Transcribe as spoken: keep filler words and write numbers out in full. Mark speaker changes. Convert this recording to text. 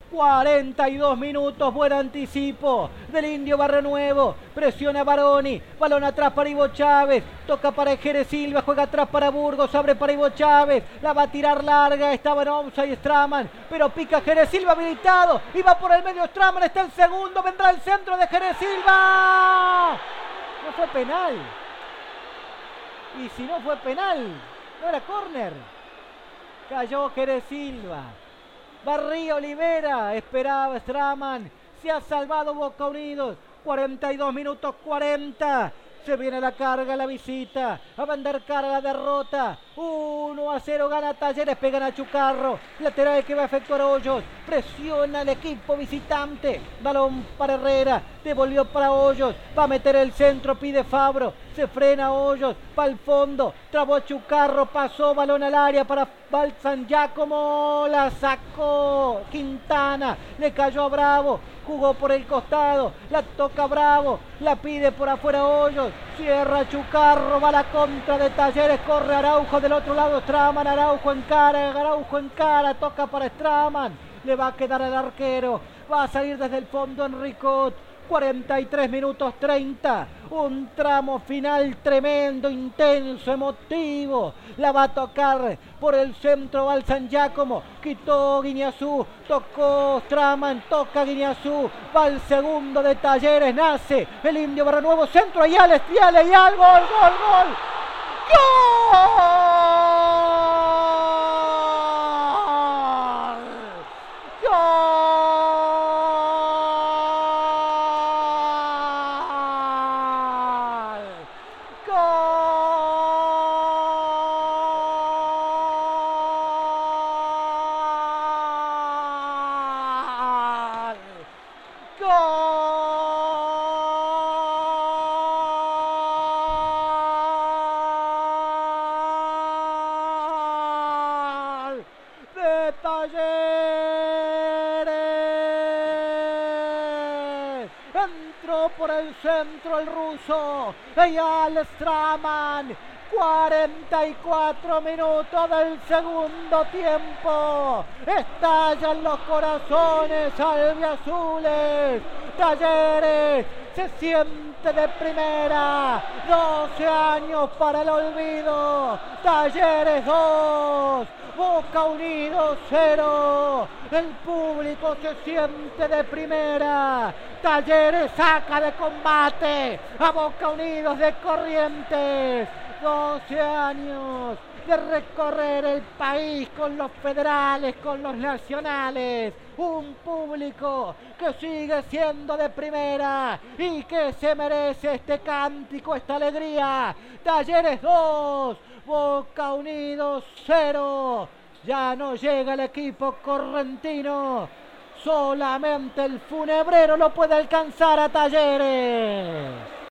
Speaker 1: cuarenta y dos minutos, buen anticipo del Indio Barrionuevo, presiona Baroni, balón atrás para Ivo Chávez, toca para Jerez Silva, juega atrás para Burgos, abre para Ivo Chávez, la va a tirar larga, estaba en offside Straman, pero pica Jerez Silva habilitado, y va por el medio Straman, está el segundo, vendrá el centro de Jerez Silva, no fue penal, y si no fue penal, no era córner, cayó Jerez Silva. Barría Olivera, esperaba Straman, se ha salvado Boca Unidos, cuarenta y dos minutos cuarenta, se viene la carga, la visita, a vender cara la derrota, uno a cero gana Talleres, pegan a Chucarro, lateral que va a efectuar Hoyos, presiona el equipo visitante, balón para Herrera, devolvió para Hoyos, va a meter el centro, pide Fabro, se frena Hoyos, va al fondo, trabó Chucarro, pasó balón al área para San Giacomo, la sacó Quintana, le cayó a Bravo, jugó por el costado, la toca Bravo, la pide por afuera Hoyos, cierra Chucarro, va la contra de Talleres, corre Araujo del otro lado, Straman, Araujo en cara, Araujo en cara, toca para Straman, le va a quedar al arquero, va a salir desde el fondo Enricot, cuarenta y tres minutos treinta, un tramo final tremendo, intenso, emotivo, la va a tocar por el centro, va al San Giacomo, quitó Guiñazú, tocó Straman, toca Guiñazú, va al segundo de Talleres, nace el Indio Barrionuevo, centro, Ayala, Ayala, y al gol, gol, gol, ¡gol! ¡Gol! Talleres, entró por el centro el ruso, Eyal Straman, cuarenta y cuatro minutos del segundo tiempo, estallan los corazones albiazules, Talleres se siente de primera, doce años para el olvido, Talleres dos, Boca Unidos cero, el público se siente de primera, Talleres saca de combate a Boca Unidos de Corrientes, doce años de recorrer el país con los federales, con los nacionales, un público que sigue siendo de primera y que se merece este cántico, esta alegría. Talleres dos, Boca Unidos cero, ya no llega el equipo correntino, solamente el funebrero lo puede alcanzar a Talleres.